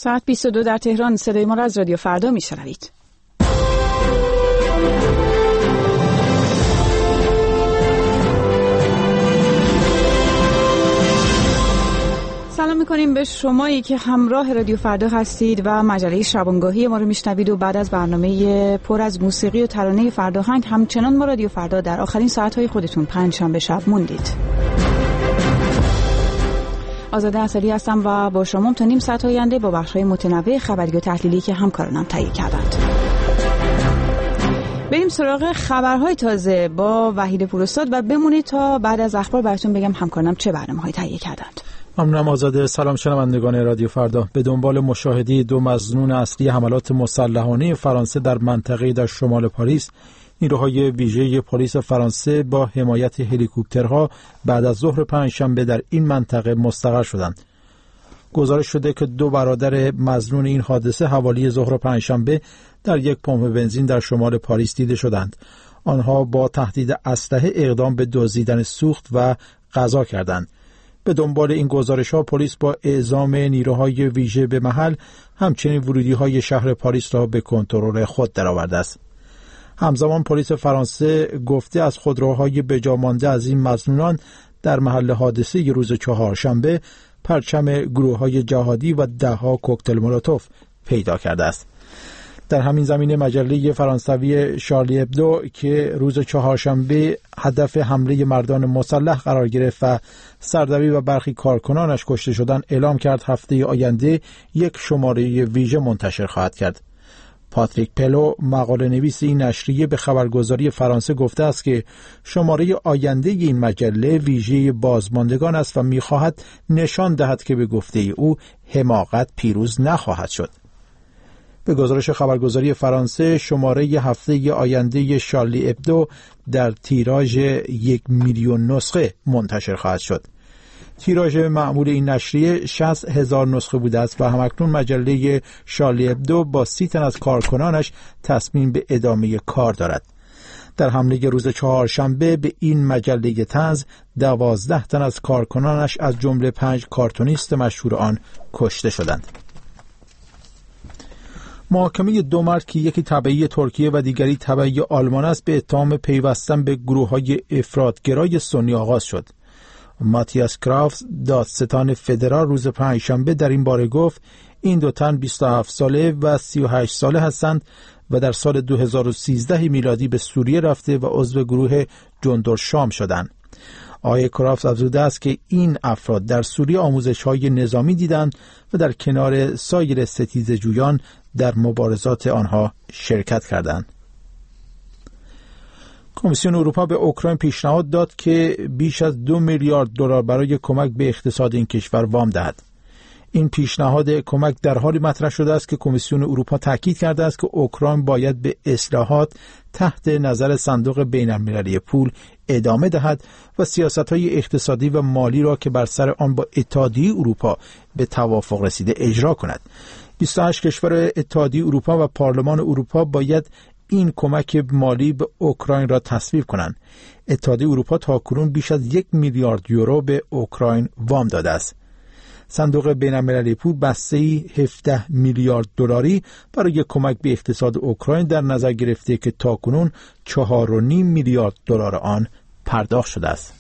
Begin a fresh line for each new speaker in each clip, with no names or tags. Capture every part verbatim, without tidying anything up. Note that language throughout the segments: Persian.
ساعت بیست و دو در تهران. صدای ما را از رادیو فردا میشنوید. سلام میکنیم به شمایی که همراه رادیو فردا هستید و مجله شبانگاهی ما رو میشنوید و بعد از برنامه پر از موسیقی و ترانه فرداهنگ همچنان ما رادیو فردا در آخرین ساعتهای خودتون پنجشنبه شب موندید. آزاده اصلی هستم و با شما تا نیم ساعت آینده با بخش‌های متنوع خبری و تحلیلی که همکارانم تهیه کردند. بریم سراغ خبرهای تازه با وحید پوراستاد و بمونید تا بعد از اخبار براتون بگم همکارانم چه برنامه‌هایی تهیه کردند.
ممنونم آزاده. سلام شنوندگان رادیو فردا. به دنبال مشاهده دو مظنون اصلی حملات مسلحانه فرانسه در منطقه در شمال پاریس، نیروهای ویژه پلیس فرانسه با حمایت هلیکوپترها بعد از ظهر پنجشنبه در این منطقه مستقر شدند. گزارش شده که دو برادر مظنون این حادثه حوالی ظهر پنجشنبه در یک پمپ بنزین در شمال پاریس دیده شدند. آنها با تهدید اسلحه اقدام به دزدیدن سوخت و غذا کردند. به دنبال این گزارش‌ها پلیس با اعزام نیروهای ویژه به محل همچنین ورودی‌های شهر پاریس را به کنترل خود درآورده است. همزمان پلیس فرانسه گفته از خودروهای بجا مانده از این مظنونان در محل حادثه روز چهارشنبه پرچم گروه‌های جهادی و ده‌ها کوکتل مولوتوف پیدا کرده است. در همین زمینه مجله فرانسوی شارلی ابدو که روز چهارشنبه هدف حمله مردان مسلح قرار گرفت و سردبیر و برخی کارکنانش کشته شدند اعلام کرد هفته آینده یک شماره ویژه منتشر خواهد کرد. پاتریک پلو مقاله نویس این نشریه به خبرگزاری فرانسه گفته است که شماره آینده این مجله ویژه بازماندگان است و می‌خواهد نشان دهد که به گفته او حماقت پیروز نخواهد شد. به گزارش خبرگزاری فرانسه شماره هفته آینده شارلی ابدو در تیراژ یک میلیون نسخه منتشر خواهد شد. تیراژ معمول این نشریه شصت هزار نسخه بوده است و همکنون مجله شارلی ابدو با سی تن از کارکنانش تصمیم به ادامه کار دارد. در حمله روز چهارشنبه به این مجله طنز دوازده تن از کارکنانش از جمله پنج کارتونیست مشهور آن کشته شدند. محاکمه دو مرد که یکی تبعی ترکیه و دیگری تبعی آلمان است به اتهام پیوستن به گروه‌های افراط‌گرای سنی آغاز شد. ماتیاس کرافز دادستان فدرال روز پنجشنبه در این باره گفت این دو تن بیست و هفت ساله و سی و هشت ساله هستند و در سال دو هزار و سیزده میلادی به سوریه رفته و عضو گروه جندرشام شدند. آقای کرافز افزوده است که این افراد در سوریه آموزش‌های نظامی دیدند و در کنار سایر ستیزجویان در مبارزات آنها شرکت کردند. کمیسیون اروپا به اوکراین پیشنهاد داد که بیش از دو میلیارد دلار برای کمک به اقتصاد این کشور وام دهد. این پیشنهاد کمک در حالی مطرح شده است که کمیسیون اروپا تاکید کرده است که اوکراین باید به اصلاحات تحت نظر صندوق بین‌المللی پول ادامه دهد و سیاست‌های اقتصادی و مالی را که بر سر آن با اتحادیه اروپا به توافق رسیده اجرا کند. بیست و هشت کشور اتحادیه اروپا و پارلمان اروپا باید این کمک مالی به اوکراین را تصویب کنند. اتحادیه اروپا تاکنون بیش از یک میلیارد یورو به اوکراین وام داده است. صندوق بین‌المللی پول بسته‌ای هفده میلیارد دلاری برای کمک به اقتصاد اوکراین در نظر گرفته که تاکنون چهار و نیم میلیارد دلار آن پرداخت شده است.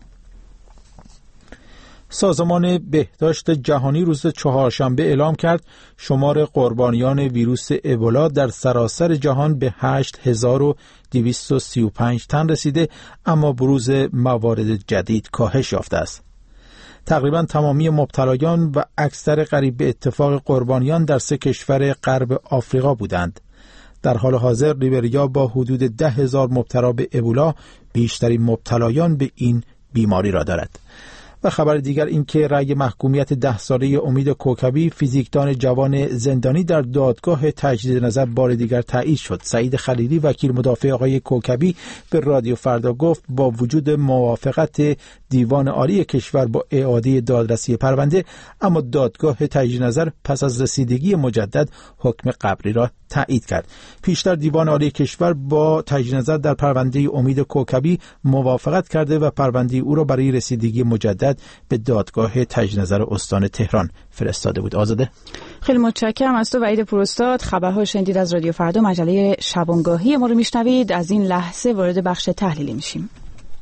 سازمان بهداشت جهانی روز چهارشنبه اعلام کرد شمار قربانیان ویروس ابولا در سراسر جهان به هشت هزار و دویست و سی و پنج تن رسیده، اما بروز موارد جدید کاهش یافته است. تقریبا تمامی مبتلایان و اکثر قریب به اتفاق قربانیان در سه کشور غرب آفریقا بودند. در حال حاضر لیبریا با حدود ده هزار مبتلا به ابولا بیشترین مبتلایان به این بیماری را دارد. و خبر دیگر این که رأی محکومیت ده ساله امید کوکبی فیزیکدان جوان زندانی در دادگاه تجدید نظر بار دیگر تایید شد. سعید خلیلی وکیل مدافع آقای کوکبی به رادیو فردا گفت با وجود موافقت دیوان عالی کشور با اعاده دادرسی پرونده، اما دادگاه تجدید نظر پس از رسیدگی مجدد حکم قبلی را تایید کرد. پیشتر دیوان عالی کشور با تجدید نظر در پرونده امید کوکبی موافقت کرده و پرونده او را برای رسیدگی مجدد جنایت به دادگاه تجدید نظر استان تهران فرستاده بود. آزاده،
خیلی متشکرم از تو وحید پوراستاد. خبرها شنیدید از رادیو فردا، مجله شبانگاهی ما رو میشنوید. از این لحظه وارد بخش تحلیلی میشیم.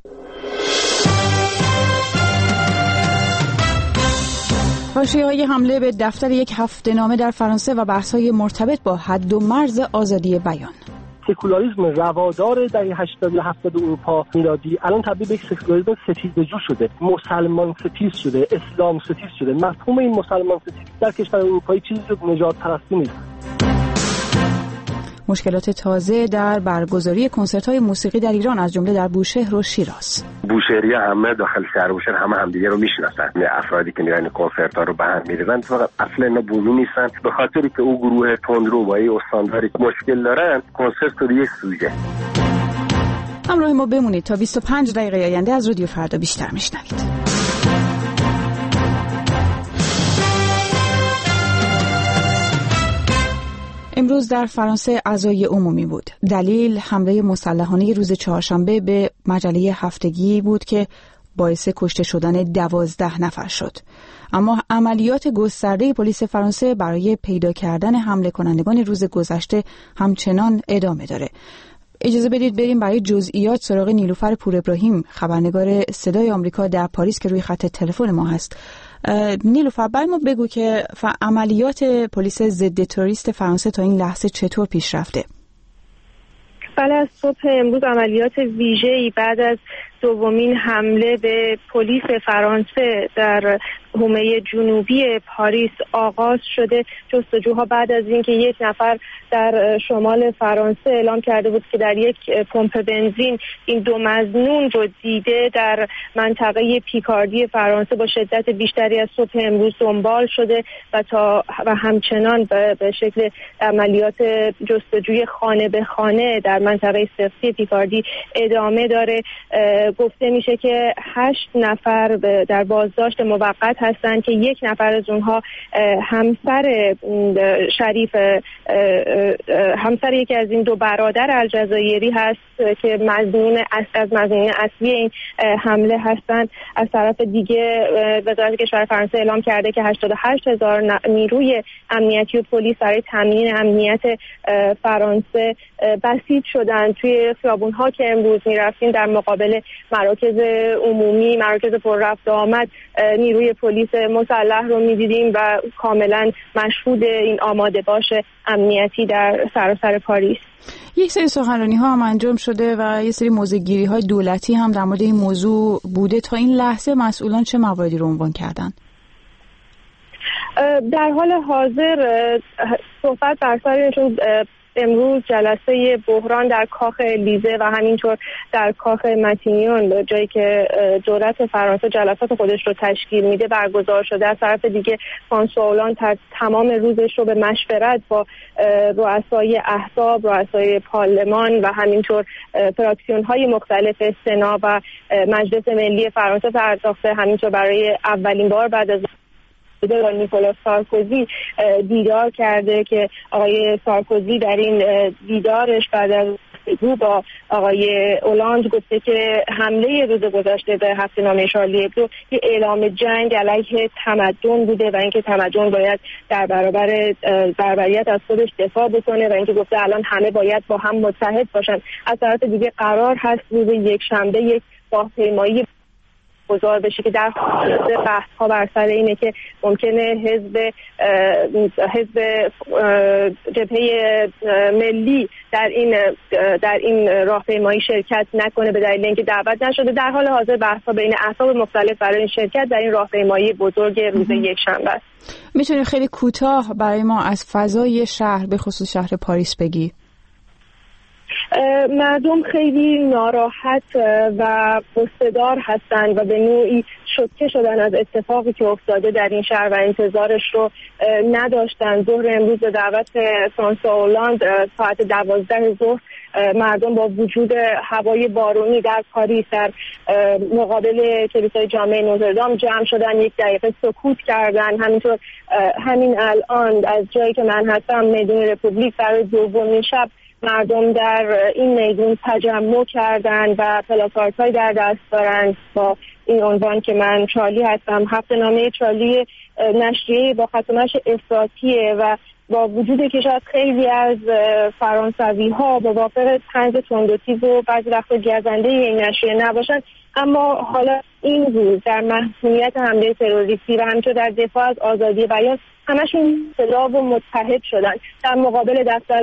حاشیه‌های حمله به دفتر یک هفته نامه در فرانسه و بحث‌های مرتبط با حد و مرز آزادی بیان.
سکولاریسم روادار دهه هشتاد و هفتاد اروپا میلادی الان تبدیل به یک سکولاریسم ستیزجو شده، مسلمان ستیز شده، اسلام ستیز شده. مفهوم این مسلمان ستیز در کشور اروپایی چیزی جز نژاد پرستی نیست.
مشکلات تازه در برگزاری کنسرت‌های موسیقی در ایران، از جمله در بوشهر و شیراز.
بوشهری همه داخل شهر بوشهر همه همدیگه رو میشناسن. افرادی که میرن کنسرت‌ها رو به هم می‌ریزن فقط اصلا اینا بومی نیستن. به خاطری که او گروه تندرو با این استانداری مشکل دارن، کنسرت رو یک سوژه.
همراه ما بمونید تا بیست و پنج دقیقه آینده از رادیو فردا بیشتر میشنوید. امروز در فرانسه عزای عمومی بود. دلیل حمله مسلحانه روز چهارشنبه به مجله هفتگی بود که باعث کشته شدن دوازده نفر شد. اما عملیات گسترده پلیس فرانسه برای پیدا کردن حمله کنندگان روز گذشته همچنان ادامه داره. اجازه بدید بریم برای جزئیات سراغ نیلوفر پور ابراهیم، خبرنگار صدای آمریکا در پاریس که روی خط تلفن ما هست. نیلوفر، برای ما بگو که عملیات پلیس ضد تروریست فرانسه تا این لحظه چطور پیش رفته؟
بله، از صبح امروز عملیات ویژه‌ای بعد از دومین حمله به پلیس فرانسه در حومه جنوبی پاریس آغاز شده. جستجوها بعد از اینکه یک نفر در شمال فرانسه اعلام کرده بود که در یک پمپ بنزین این دو مظنون رو دیده، در منطقه پیکاردی فرانسه با شدت بیشتری از صبح امروز دنبال شده و تا و همچنان به شکل عملیات جستجوی خانه به خانه در منطقه سفتی پیکاردی ادامه داره. گفته میشه که هشت نفر در بازداشت موقت هستند که یک نفر از اونها همسر شریف همسر یکی از این دو برادر الجزایری هست که مظنون از مظنون اصلی این حمله هستند. از طرف دیگه وزارت کشور فرانسه اعلام کرده که هشتاد و هشت هزار نیروی امنیتی و پلیس برای تامین امنیت فرانسه بسیج شدن. توی خیابون‌ها که امروز می‌رفتیم در مقابل مراکز عمومی، مراکز پر رفت و آمد، نیروی پلیس مسلح رو می‌دیدیم و کاملا مشهود این آماده باش امنیتی در سراسر پاریس.
یک سری سخنرانی‌ها هم انجام شده و یک سری موضع‌گیری‌های دولتی هم در مورد این موضوع بوده. تا این لحظه مسئولان چه مواردی رو عنوان کردن؟
در حال حاضر صحبت بر سرشون امروز جلسه بحران در کاخ الیزه و همینطور در کاخ ماتینیون، جایی که دولت فرانسه جلسات خودش رو تشکیل میده، برگزار شده. از طرف دیگه فرانسوا هولاند تمام روزش رو به مشورت با رؤسای احزاب، رؤسای پارلمان و همینطور فراکسیون های مختلف سنا و مجلس ملی فرانسه پرداخته. همینطور برای اولین بار بعد از با نیکولاس سارکوزی دیدار کرده که آقای سارکوزی در این دیدارش بعد از گفتگو با آقای هولاند گفته که حمله روز گذشته به هفته نامه شارلی ابدو یه اعلام جنگ علیه تمدن بوده و اینکه تمدن باید در برابر بربریت از خودش دفاع بکنه و اینکه گفته الان همه باید با هم متحد باشن. از طرف دیگه قرار هست روز یک شنبه یک راهپیمایی گذار بشه که در حال بحث ها بر سر اینه که ممکنه حزب حزب جبهه ملی در این در این راهپیمایی شرکت نکنه به دلیل اینکه دعوت نشده. در حال حاضر بحث ها بین احزاب مختلف برای این شرکت در این راهپیمایی بزرگ روز یک شنبه است.
میتونی خیلی کوتاه برای ما از فضای شهر به خصوص شهر پاریس بگی؟
مردم خیلی ناراحت و غصه‌دار هستند و به نوعی شوکه شدن از اتفاقی که افتاده در این شهر و انتظارش رو نداشتن. ظهر امروز به دعوت فرانسوا هولاند ساعت دوازده ظهر مردم با وجود هوای بارونی در پاریس در مقابل کلیسای جامع نوتردام جمع شدن، یک دقیقه سکوت کردن. همینطور همین الان از جایی که من هستم میدون رپوبلیک برای دومین شب مردم در این میدون تجمع کردن و پلاکاردهای در دست دارند با این عنوان که من چارلی هستم. هفته‌نامه چارلی نشریه با خط و نشر افراطیه و با وجود که شاید خیلی از فرانسوی ها موافق طنز تند و تیز و بعضی وقتا گزنده این نشریه نباشن، اما حالا این روز در محکومیت حمله تروریستی و همینطور در دفاع از آزادی بیان همشون صدا و متحد شدن. در مقابل دفتر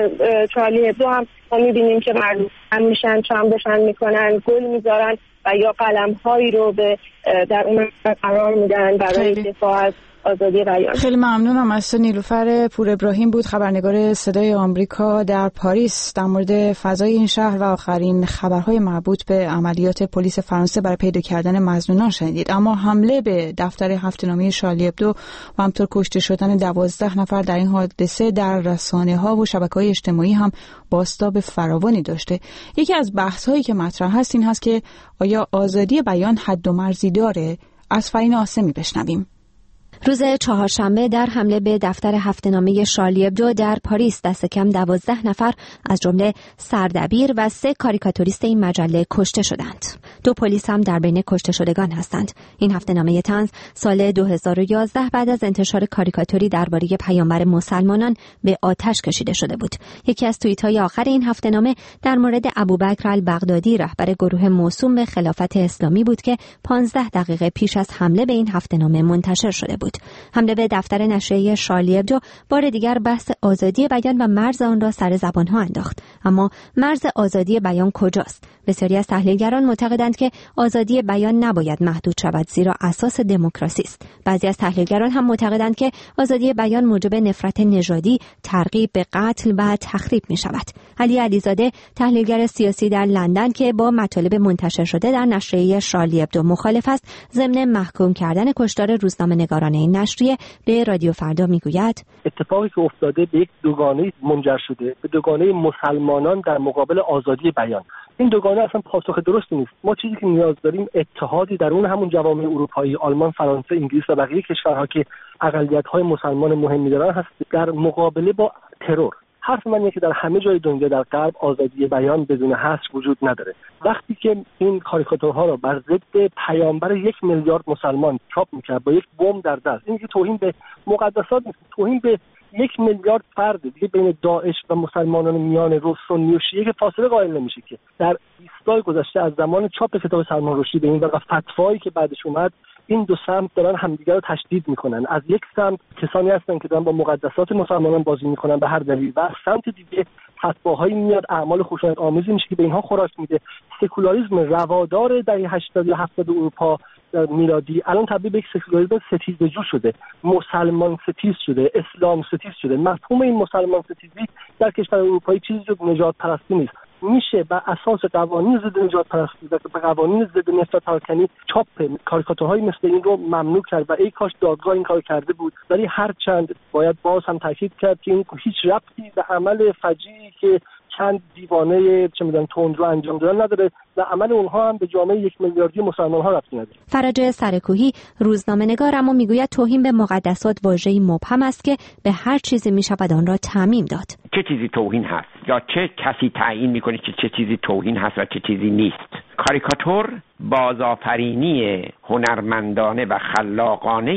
چارلی هبدو هم ما میبینیم که مردم هم میشن، چند بشن میکنن، گل میذارن و یا قلم هایی رو به در اون قرار میدن برای دفاع از آزادی بیان.
خیلی ممنونم از نیلوفر پور ابراهیم بود، خبرنگار صدای آمریکا در پاریس، در مورد فضای این شهر و آخرین خبرهای مربوط به عملیات پلیس فرانسه برای پیدا کردن مظنونان شنیدید. اما حمله به دفتر هفته‌نامه شارلی ابدو و همطور کشته شدن دوازده نفر در این حادثه در رسانه‌ها و شبکه‌های اجتماعی هم بازتاب فراوانی داشته. یکی از بحث‌هایی که مطرح هست این هست که آیا آزادی بیان حد و مرزی داره؟ از فرین آسمی بشنویم.
روز چهارشنبه در حمله به دفتر هفته‌نامه شارلی ابدو در پاریس دست کم دوازده نفر از جمله سردبیر و سه کاریکاتوریست این مجله کشته شدند. دو پلیس هم در بین کشته شدگان هستند. این هفته‌نامه طنز سال دو هزار و یازده بعد از انتشار کاریکاتوری درباره پیامبر مسلمانان به آتش کشیده شده بود. یکی از توییت‌های آخر این هفته‌نامه در مورد ابوبکر البغدادی رهبر گروه موسوم به خلافت اسلامی بود که پانزده دقیقه پیش از حمله به این هفته‌نامه منتشر شده بود. حمله به دفتر نشریه شارلی ابدو بار دیگر بحث آزادی بیان و مرز آن را سر زبانها انداخت. اما مرز آزادی بیان کجاست؟ بسیاری از تحلیلگران معتقدند که آزادی بیان نباید محدود شود، زیرا اساس دموکراسی است. بعضی از تحلیلگران هم معتقدند که آزادی بیان موجب نفرت نژادی، ترغیب به قتل و تخریب می شود. علی علیزاده، تحلیلگر سیاسی در لندن که با مطالب منتشر شده در نشریه شارلی ابدو مخالف است، ضمن محکوم کردن کشتار روزنامه‌نگاران این نشریه به رادیو فردا میگوید
اتفاقی که افتاده به یک دوگانه منجر شده، به دوگانه مسلمانان در مقابل آزادی بیان. این دوگانه اصلا پاسخ درستی نیست. ما چیزی که نیاز داریم اتحادی در اون همون جوامع اروپایی، آلمان، فرانسه، انگلیس و بقیه کشورها که اقلیت‌های مسلمان مهمی دارن هست در مقابله با ترور. حرف من اینه که در همه جای دنیا در غرب آزادی بیان بدون حصر وجود نداره. وقتی که این کاریکاتورها را بر ضد پیامبر یک میلیارد مسلمان چاپ میکرد با یک بمب در دست، این که توهین به مقدسات نیست، توهین به یک میلیارد فرد دیگه بین داعش و مسلمانان میان رو سنی و شیعه که فاصله قائل نمیشه که در بیست سال گذشته از زمان چاپ کتاب سلمان رشدی به این و فتوایی که بعدش اومد، این دو سمت دارن همدیگر رو تشدید میکنن. از یک سمت کسانی هستن که دارن با مقدسات مسلمانان بازی میکنن به هر دلیل، و از سمت دیگه فتواهایی میاد، اعمال خشونت آمیزی میشه که به اینها خوراک میده. سکولاریسم روادار دهه هشتاد یا هفتاد اروپا میلادی الان تبدیل به یک سکولاریسم ستیزجو شده، مسلمان ستیز شده، اسلام ستیز شده. مفهوم این مسلمان ستیزی در کشور اروپایی چیزی جز نژاد پرستی نیست. میشه بر اساس قوانین ضد نژاد پرستی و به قوانین ضد نفرت پراکنی چاپ کاریکاتورهای مثل این رو ممنوع کرد و ای کاش دادگاه این کار کرده بود. ولی هرچند باید باز هم تاکید کرد که این هیچ ربطی به عمل فجیعی که چند دیوانه چه میدونم تند رو انجام دادن نداره و عمل اونها هم به جامعه یک میلیاردی مسلمان ها ربطی نداره.
فرج سرکوهی روزنامه‌نگار اما میگوید توهین به مقدسات واژه‌ای مبهم است که به هر چیزی میشود آن را تعمیم داد.
چه چیزی توهین هست یا چه کسی تعیین میکنه که چه چیزی توهین هست و چه چیزی نیست؟ کاریکاتور بازآفرینی هنرمندانه و خلاقانه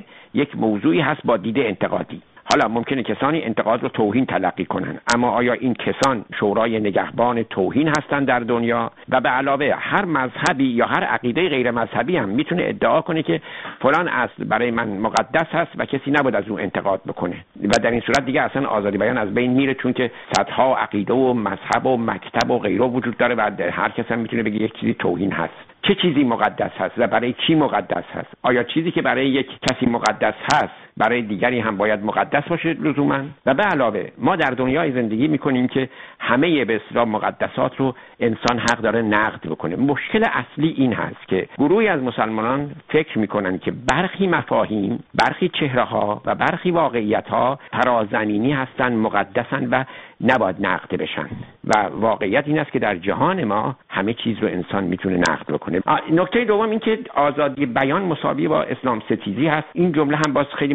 یک موضوعی هست با دید انتقادی. حالا ممکنه کسانی انتقاد رو توهین تلقی کنن، اما آیا این کسان شورای نگهبان توهین هستن در دنیا؟ و به علاوه هر مذهبی یا هر عقیده غیر مذهبی هم میتونه ادعا کنه که فلان اصل برای من مقدس هست و کسی نباید از اون انتقاد بکنه و در این صورت دیگه اصلا آزادی بیان از بین میره، چون که صدها عقیده و مذهب و مکتب و غیره وجود داره و هر کس هم میتونه بگه یک چیزی توهین هست. چه چیزی مقدس هست و برای کی مقدس هست؟ آیا چیزی که برای یک کسی مقدس هست برای دیگری هم باید مقدس باشه لزوما؟ و به علاوه ما در دنیای زندگی میکنیم که همه به اصطلاح مقدسات رو انسان حق داره نقد بکنه. مشکل اصلی این هست که گروهی از مسلمانان فکر میکنن که برخی مفاهیم، برخی چهره‌ها و برخی واقعیت‌ها فرازمینی هستن، مقدسن و نباید نقد بشن. و واقعیت این است که در جهان ما همه چیز رو انسان میتونه نقد بکنه. نکته دوم این که آزادی بیان مساوی با اسلام ستیزی هست. این جمله هم باز خیلی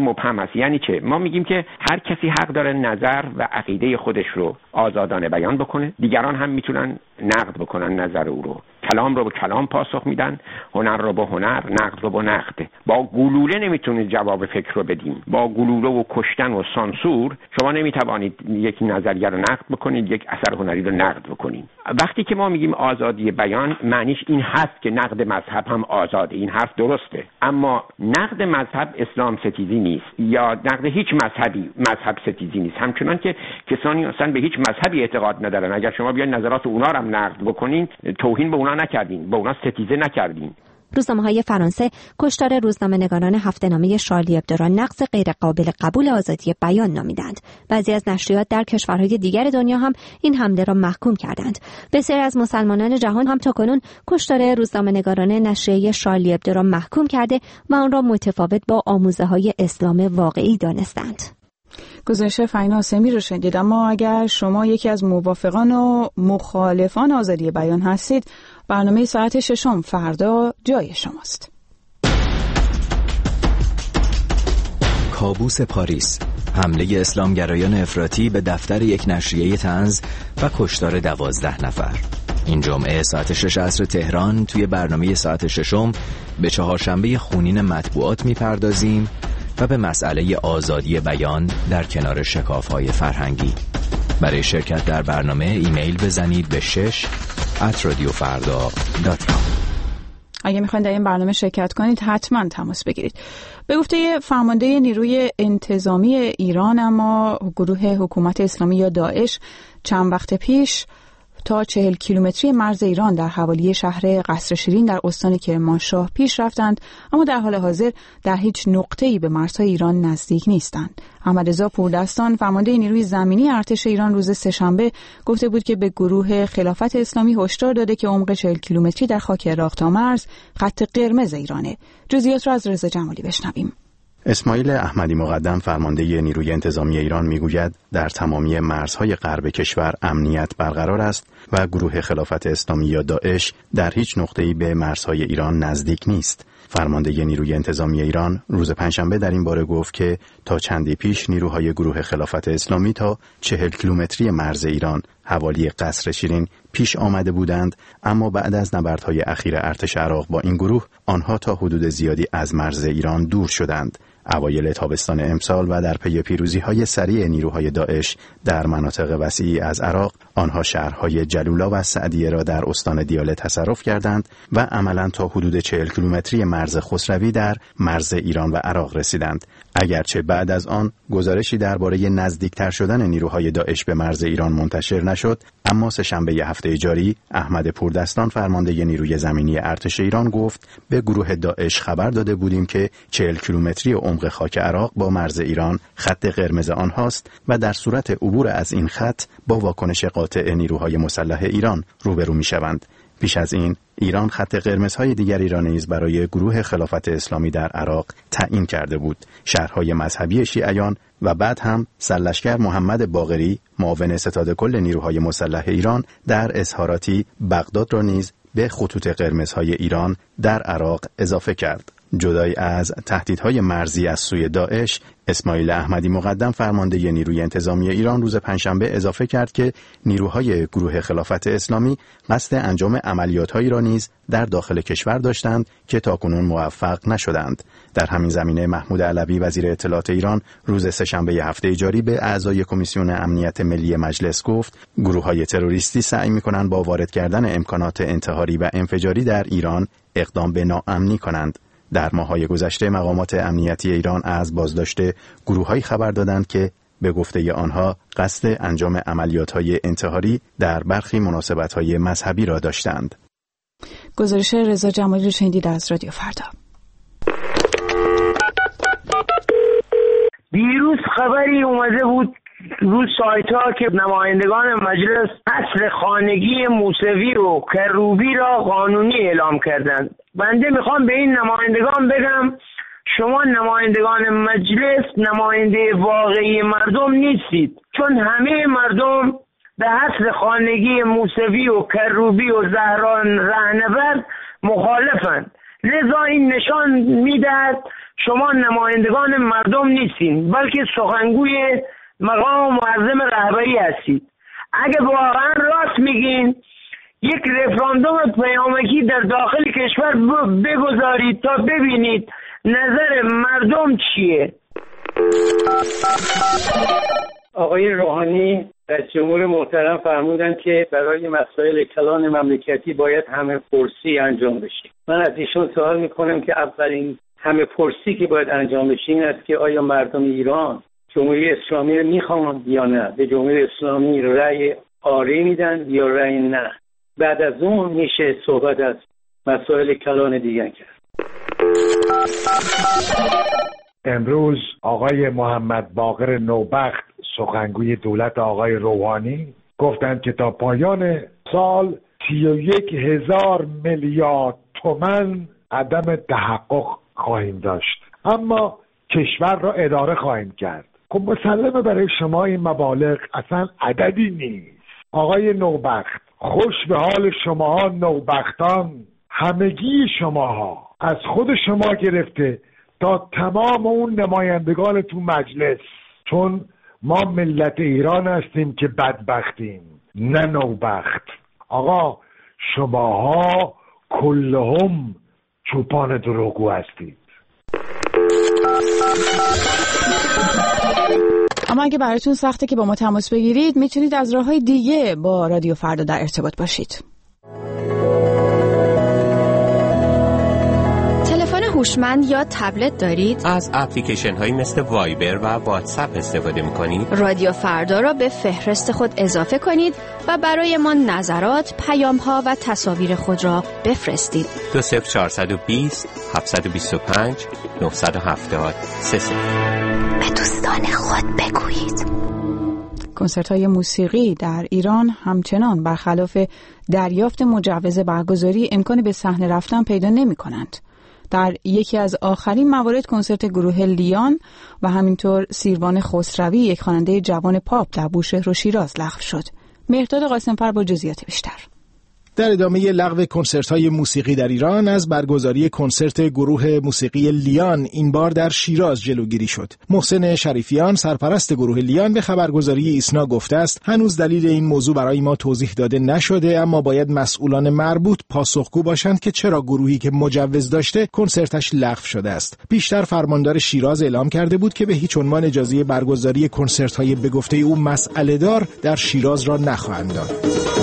مبهم است. یعنی چه؟ ما میگیم که هر کسی حق داره نظر و عقیده خودش رو آزادانه بیان بکنه، دیگران هم میتونن نقد بکنن نظر او رو. کلام رو با کلام پاسخ میدن، هنر رو با هنر، نقد رو با نقد. با گلوله نمیتونید جواب فکر رو بدیم. با گلوله و کشتن و سانسور شما نمیتوانید یک نظریه رو نقد بکنید، یک اثر هنری رو نقد بکنید. وقتی که ما میگیم آزادی بیان، معنیش این هست که نقد مذهب هم آزاده. این حرف درسته، اما نقد مذهب اسلام ستیزی نیست یا نقد هیچ مذهبی مذهب ستیزی نیست. همچنان که کسانی اصلا به هیچ مذهبی اعتقاد ندارن، اگر شما بیاین نظرات اونا رو هم نقد بکنین، توهین به اونا نکردین، به اونا ستیزه نکردین.
روزنامه‌های فرانسه کشتار روزنامه‌نگاران هفته‌نامه شارلی ابدو را نقض غیرقابل قبول آزادی بیان نامیدند. بعضی از نشریات در کشورهای دیگر دنیا هم این حمله را محکوم کردند. بسیاری از مسلمانان جهان هم تاکنون کشتار روزنامه‌نگاران نشریه شارلی ابدو را محکوم کرده و آن را متفاوت با آموزه‌های اسلام واقعی دانستند.
گزارش فهیمه آسمی رو شنیدید. اما اگر شما یکی از موافقان و مخالفان آزادی بیان هستید، برنامه ساعت ششم فردا جای شماست.
کابوس پاریس، حمله اسلامگرایان افراطی به دفتر یک نشریه طنز و کشتار دوازده نفر. این جمعه ساعت شش عصر تهران توی برنامه ساعت ششم به چهارشنبه خونین مطبوعات میپردازیم و به مسئله آزادی بیان در کنار شکاف‌های فرهنگی. برای شرکت در برنامه ایمیل بزنید به شش ات رادیو فردا دات کام.
اگه میخواین در این برنامه شرکت کنید حتما تماس بگیرید. به گفته فرمانده نیروی انتظامی ایران، اما گروه حکومت اسلامی یا داعش چند وقت پیش تا چهل کیلومتری مرز ایران در حوالی شهر قصر شیرین در استان کرمانشاه پیش رفتند، اما در حال حاضر در هیچ نقطه‌ای به مرزهای ایران نزدیک نیستند. احمدرضا پوردستان، فرمانده نیروی زمینی ارتش ایران، روز سه‌شنبه گفته بود که به گروه خلافت اسلامی هشدار داده که عمق چهل کیلومتری در خاک عراق تا مرز خط قرمز ایرانه. جزئیات را از رضا جمالی بشنویم.
اسماعیل احمدی مقدم، فرمانده نیروی انتظامی ایران، میگوید در تمامی مرزهای غرب کشور امنیت برقرار است و گروه خلافت اسلامی یا داعش در هیچ نقطه‌ای به مرزهای ایران نزدیک نیست. فرمانده نیروی انتظامی ایران روز پنجشنبه در این باره گفت که تا چندی پیش نیروهای گروه خلافت اسلامی تا چهل کیلومتری مرز ایران حوالی قصر شیرین پیش آمده بودند، اما بعد از نبردهای اخیر ارتش عراق با این گروه آنها تا حدود زیادی از مرز ایران دور شدند. اوایل تابستان امسال و در پی پیروزی‌های سریع نیروهای داعش در مناطق وسیعی از عراق، آنها شهرهای جلولا و سعدیه را در استان دیاله تصرف کردند و عملاً تا حدود چهل کیلومتری مرز خسروی در مرز ایران و عراق رسیدند. اگرچه بعد از آن گزارشی درباره نزدیکتر شدن نیروهای داعش به مرز ایران منتشر نشد، اما سه‌شنبه هفته جاری احمد پوردستان، فرمانده نیروی زمینی ارتش ایران، گفت به گروه داعش خبر داده بودیم که چهل کیلومتری عمق خاک عراق با مرز ایران خط قرمز آنهاست و در صورت عبور از این خط با واکنش قاطع نیروهای مسلح ایران روبرو می‌شوند. پیش از این ایران خط قرمزهای دیگری را نیز برای گروه خلافت اسلامی در عراق تعیین کرده بود. شهرهای مذهبی شیعیان و بعد هم سرلشکر محمد باقری، معاون ستاد کل نیروهای مسلح ایران، در اظهاراتی بغداد را نیز به خطوط قرمزهای ایران در عراق اضافه کرد. جدای از تهدیدهای مرزی از سوی داعش، اسماعیل احمدی مقدم، فرمانده نیروی انتظامی ایران، روز پنجشنبه اضافه کرد که نیروهای گروه خلافت اسلامی قصد انجام عملیات‌هایی را نیز در داخل کشور داشتند که تاکنون موفق نشدند. در همین زمینه محمود علوی، وزیر اطلاعات ایران، روز سه‌شنبه هفته جاری به اعضای کمیسیون امنیت ملی مجلس گفت گروه‌های تروریستی سعی می‌کنند با وارد کردن امکانات انتحاری و انفجاری در ایران اقدام به ناامنی کنند. در ماه‌های گذشته مقامات امنیتی ایران از بازداشت گروه‌هایی خبر دادند که به گفته آنها قصد انجام عملیات‌های انتحاری در برخی مناسبت‌های مذهبی را داشتند.
گزارش رضا جمالی رو شنیدید از رادیو فردا.
دیروز خبری اومده بود روی سایت ها که نمایندگان مجلس اصل خانگی موسوی و کروبی را قانونی اعلام کردند. بنده میخوام به این نمایندگان بگم شما نمایندگان مجلس نماینده واقعی مردم نیستید، چون همه مردم به اصل خانگی موسوی و کروبی و زهران رهنورد مخالفند. لذا این نشان میدهد شما نمایندگان مردم نیستین، بلکه سخنگوی مقام معظم رهبری هستید. اگه واقعا راست میگین یک رفراندوم پیامکی در داخل کشور بگذارید تا ببینید نظر مردم چیه.
آقای روحانی رئیس جمهور محترم فرمودن که برای مسائل کلان مملکتی باید همه پرسی انجام بشه. من از ایشون سوال میکنم که اولین همه پرسی که باید انجام بشه این است که آیا مردم ایران جمهوری اسلامی رو میخوان یا نه؟ به جمهوری اسلامی رأی آری میدن یا رأی نه؟ بعد از اون میشه صحبت از مسائل کلان دیگر کرد.
امروز آقای محمد باقر نوبخت سخنگوی دولت آقای روحانی گفتند که تا پایان سال سی و یک هزار میلیارد تومان عدم تحقق خواهیم داشت، اما کشور را اداره خواهیم کرد. خب مسلمه برای شما این مبالغ اصلا عددی نیست. آقای نوبخت، خوش به حال شماها نوبختان، همگی شماها از خود شما گرفته تا تمام اون نمایندگان تو مجلس، چون ما ملت ایران هستیم که بدبختیم نه نوبخت. آقا شماها کلهم چوپان دروغگو هستید.
اما اگه براتون سخته که با ما تماس بگیرید، میتونید از راه‌های دیگه با رادیو فردا در ارتباط باشید.
تلفن هوشمند یا تبلت دارید؟
از اپلیکیشن هایی مثل وایبر و واتساپ استفاده میکنید؟
رادیو فردا را به فهرست خود اضافه کنید و برای ما نظرات، پیام ها و تصاویر خود را بفرستید.
دو صفر چهارصد و بیست هفتصد و بیست و پنج نهصد و هفتاد سه صفر.
به دوستان خود بگویید.
کنسرت‌های موسیقی در ایران همچنان برخلاف دریافت مجوز برگزاری امکان به صحنه رفتن پیدا نمی‌کنند. در یکی از آخرین موارد کنسرت گروه لیان و همینطور سیروان خسروی، یک خواننده جوان پاپ، در بوشهر و شیراز لغو شد. مهرداد قاسم‌فر با جزئیات بیشتر.
در ادامه لغو کنسرت‌های موسیقی در ایران از برگزاری کنسرت گروه موسیقی لیان این بار در شیراز جلوگیری شد. محسن شریفیان، سرپرست گروه لیان، به خبرگزاری ایسنا گفته است هنوز دلیل این موضوع برای ما توضیح داده نشده، اما باید مسئولان مربوط پاسخگو باشند که چرا گروهی که مجوز داشته کنسرتش لغو شده است. بیشتر فرماندار شیراز اعلام کرده بود که به هیچ عنوان اجازه برگزاری کنسرت‌های به گفته او مسئله‌دار در شیراز را نخواهند داد.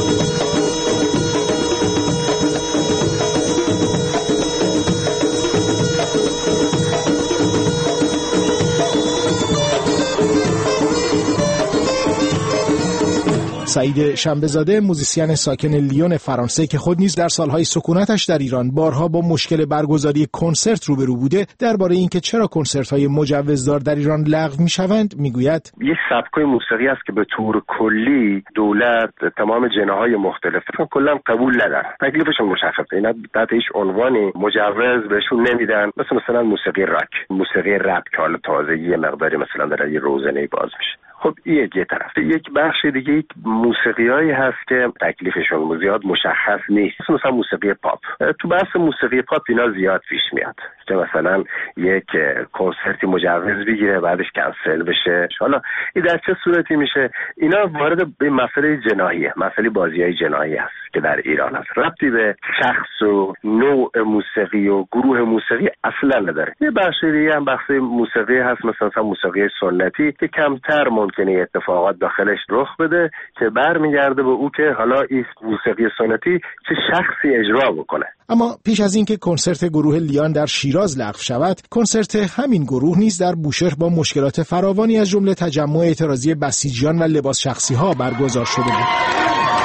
سعید شنبه‌زاده، موزیسین ساکن لیون فرانسه که خود نیز در سالهای سکونتش در ایران بارها با مشکل برگزاری کنسرت روبرو بوده، درباره اینکه چرا کنسرت‌های مجوزدار در ایران لغو می‌شوند میگوید:
یک سبکای موسیقی است که به طور کلی دولت تمام جناح‌های مختلف کلا قبول نداره. تکلیفشون مشخصه، اینا تحت هیچ عنوانی مجوز بهشون نمیدن. مثل مثلا موسیقی راک، موسیقی رپ که حالا تازه یه مقداری مثلا در یه روزنه باز میشه. خب این یه طرف. یک بخش دیگه یک موسیقیایی هست که تکلیفشون زیاد مشخص نیست، مثلا موسیقی پاپ. تو بحث موسیقی پاپ اینا زیاد پیش میاد که مثلا یک کنسرتی مجوز بگیره بعدش کنسل بشه. حالا این در چه صورتی میشه؟ اینا وارد به مسئله جناییه، مسئله بازیای جنایی هست که در ایران هست. ربطی به شخص و نوع موسیقی و گروه موسیقی اصلا نداره. یه بخش دیگه هم بحث موسیقی هست، مثلا موسیقی سنتی که کمتر ممکنه اتفاقات داخلش رخ بده که برمیگرده به او که حالا این موسیقی سنتی چه شخصی اجرا بکنه.
اما پیش از اینکه کنسرت گروه لیان در شیراز لغو شود، کنسرت همین گروه نیز در بوشهر با مشکلات فراوانی از جمله تجمع اعتراضی بسیجیان و لباس شخصی ها برگزار شده بود.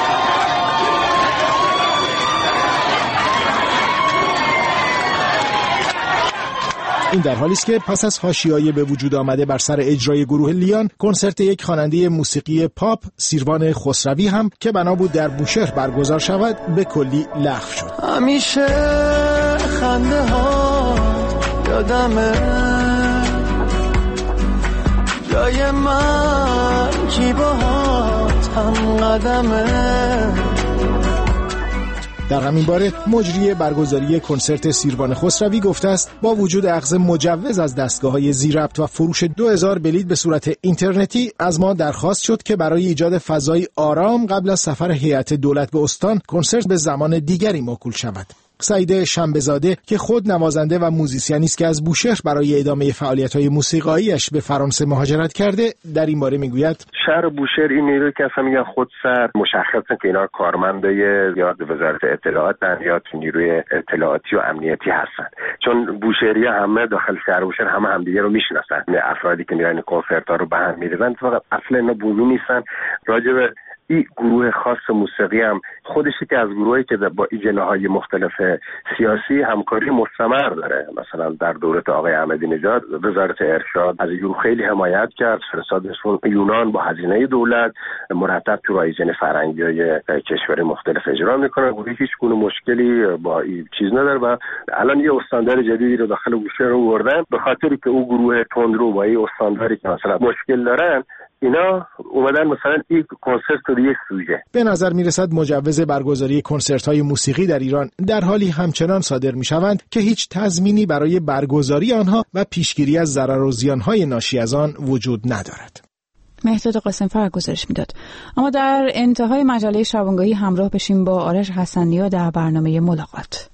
این در حالی است که پس از حاشیه‌ای به وجود آمده بر سر اجرای گروه لیان، کنسرت یک خواننده موسیقی پاپ، سیروان خسروی، هم که بنا بود در بوشهر برگزار شود، به کلی لغو شد.
همیشه خنده ها یادمه، جای من کی باهات هم قدمه.
در همین باره مجری برگزاری کنسرت سیروان خسروی گفته است با وجود اخذ مجوز از دستگاه‌های ضبط و فروش دو هزار بلیت به صورت اینترنتی، از ما درخواست شد که برای ایجاد فضای آرام قبل از سفر هیئت دولت به استان کنسرت به زمان دیگری موکول شود. سعید شنبه‌زاده که خود نوازنده و موزیسیانی است که از بوشهر برای ادامه فعالیت‌های موسیقایی‌اش به فرانسه مهاجرت کرده، در این باره میگوید
شهر بوشهر این نیروی که اصلا میگن خودسر مشخصه که اینا کارمندای یا وزارت اطلاعاتن یا نیروی اطلاعاتی و امنیتی هستن، چون بوشهری همه داخل شهر بوشهر همه همدیگه رو میشناسن. افرادی که میرن کنسرت‌ها رو به هم میریزن فقط اصلا اینا بومی نیستن. راجع به این گروه خاص موسیقی هم خودشی که از گروهی که با این جناح‌های مختلف سیاسی همکاری مستمر داره. مثلا در دولت آقای احمدی نژاد وزارت ارشاد از گروه خیلی حمایت کرد، فرستادشون یونان با هزینه دولت، مرتب تو رایزن فرهنگی‌های کشور مختلف اجرا میکنن. گروه هیچ گونه مشکلی با این چیز نداره و الان یه استاندار جدیدی رو داخل بوشهر آوردن به خاطری که اون گروه تندرو با این استانداری که مثلا مشکل دارن، اینا اومدن مثلا این کنسرت رو یک سوژه.
به نظر میرسد مجوز برگزاری کنسرت‌های موسیقی در ایران در حالی همچنان صادر میشوند که هیچ تضمینی برای برگزاری آنها و پیشگیری از ضرر و زیان‌های ناشی از آن وجود ندارد.
مهداد قاسم‌فر گزارش میداد. اما در انتهای مجله شبانگاهی همراه بشیم با آرش حسن‌نیا در برنامه ملاقات.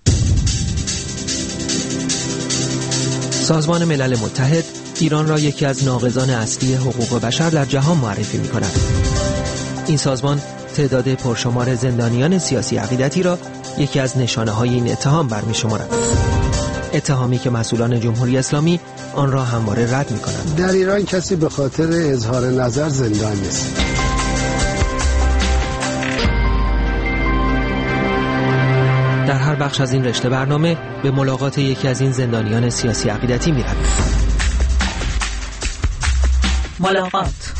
سازمان ملل متحد ایران را یکی از ناقضان اصلی حقوق بشر در جهان معرفی می‌کند. این سازمان تعداد پرشمار زندانیان سیاسی عقیدتی را یکی از نشانه‌های این اتهام برمی‌شمارد. اتهامی که مسئولان جمهوری اسلامی آن را همواره رد می‌کنند.
در ایران کسی به خاطر اظهار نظر زندان نیست.
در هر بخش از این رشته برنامه به ملاقات یکی از این زندانیان سیاسی عقیدتی می‌رویم.
ملاقات.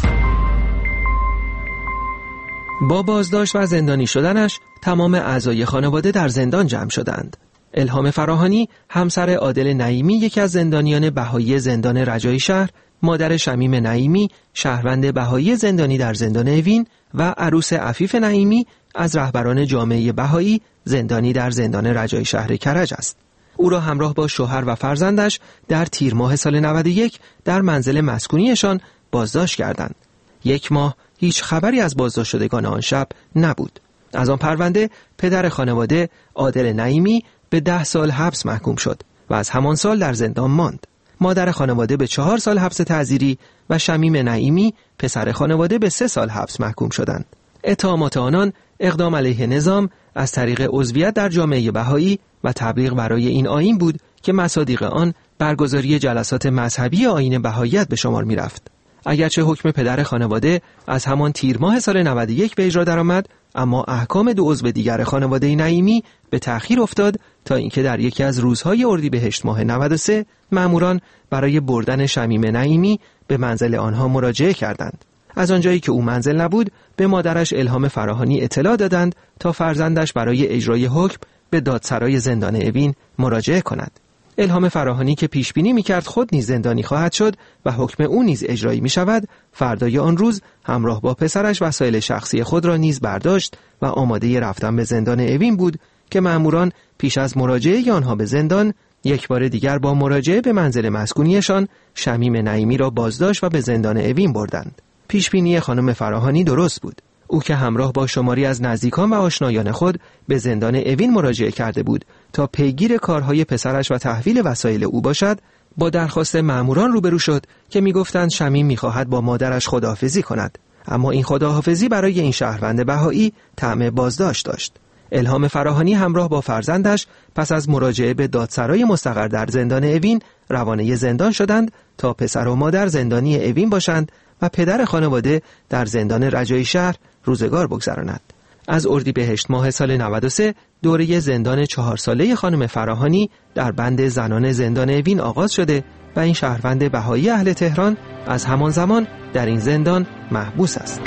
با بازداشت و زندانی شدنش تمام اعضای خانواده در زندان جمع شدند. الهام فراهانی همسر عادل نعیمی یکی از زندانیان بهایی زندان رجایی شهر، مادر شمیم نعیمی شهروند بهایی زندانی در زندان اوین و عروس عفیف نعیمی از رهبران جامعه بهایی زندانی در زندان رجایی شهر کرج است. او را همراه با شوهر و فرزندش در تیر ماه سال نود و یک در منزل مسکونیشان بازداشت کردند. یک ماه هیچ خبری از بازداشت شدگان آن شب نبود. از آن پرونده پدر خانواده عادل نعیمی به ده سال حبس محکوم شد و از همان سال در زندان ماند. مادر خانواده به چهار سال حبس تعزیری و شمیم نعیمی پسر خانواده به سه سال حبس محکوم شدند. اتهامات آنان اقدام علیه نظام از طریق عضویت در جامعه بهایی و تبلیغ برای این آیین بود که مصادیق آن برگزاری جلسات مذهبی آیین بهاییت به شمار می رفت. اگرچه حکم پدر خانواده از همان تیر ماه سال نود و یک به اجرا درآمد، اما احکام دو عضو دیگر خانواده نعیمی به تأخیر افتاد تا اینکه در یکی از روزهای اردیبهشت ماه نود و سه ماموران برای بردن شمیم نعیمی به منزل آنها مراجعه کردند. از آنجایی که او منزل نبود، به مادرش الهام فراهانی اطلاع دادند تا فرزندش برای اجرای حکم به دادسرای زندان اوین مراجعه کند. الهام فراهانی که پیش بینی می‌کرد خود نیز زندانی خواهد شد و حکم او نیز اجرایی می‌شود، فردای آن روز همراه با پسرش وسایل شخصی خود را نیز برداشت و آماده رفتن به زندان اوین بود که مأموران پیش از مراجعه آنها به زندان یک بار دیگر با مراجعه به منزل مسکونیشان شمیم نعیمی را بازداشت و به زندان اوین بردند. پیش بینی خانم فراهانی درست بود. او که همراه با شماری از نزدیکان و آشنایان خود به زندان اوین مراجعه کرده بود تا پیگیر کارهای پسرش و تحویل وسایل او باشد، با درخواست مأموران روبرو شد که میگفتند شمیم میخواهد با مادرش خداحافظی کند، اما این خداحافظی برای این شهروند بهایی طعم بازداشت داشت. الهام فراهانی همراه با فرزندش پس از مراجعه به دادسرای مستقر در زندان اوین روانه زندان شدند تا پسر و مادر زندانی اوین باشند و پدر خانواده در زندان رجایی شهر روزگار بگذراند. از اردیبهشت ماه سال نود و سه دوره زندان چهار ساله خانم فراهانی در بند زنان زندان اوین آغاز شده و این شهروند بهایی اهل تهران از همان زمان در این زندان محبوس است.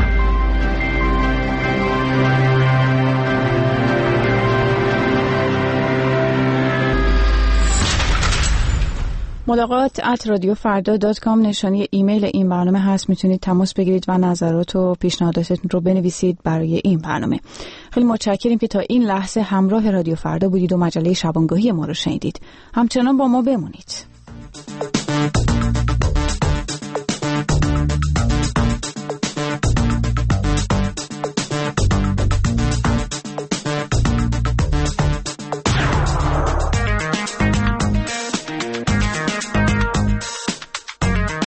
ملاقات ات رادیو فردا دات کام نشانی ایمیل این برنامه هست. میتونید تماس بگیرید و نظرات و پیشنهاداتتون رو بنویسید برای این برنامه. خیلی متشکریم که تا این لحظه همراه رادیو فردا بودید و مجله شبانگاهی ما رو شنیدید. همچنان با ما بمونید.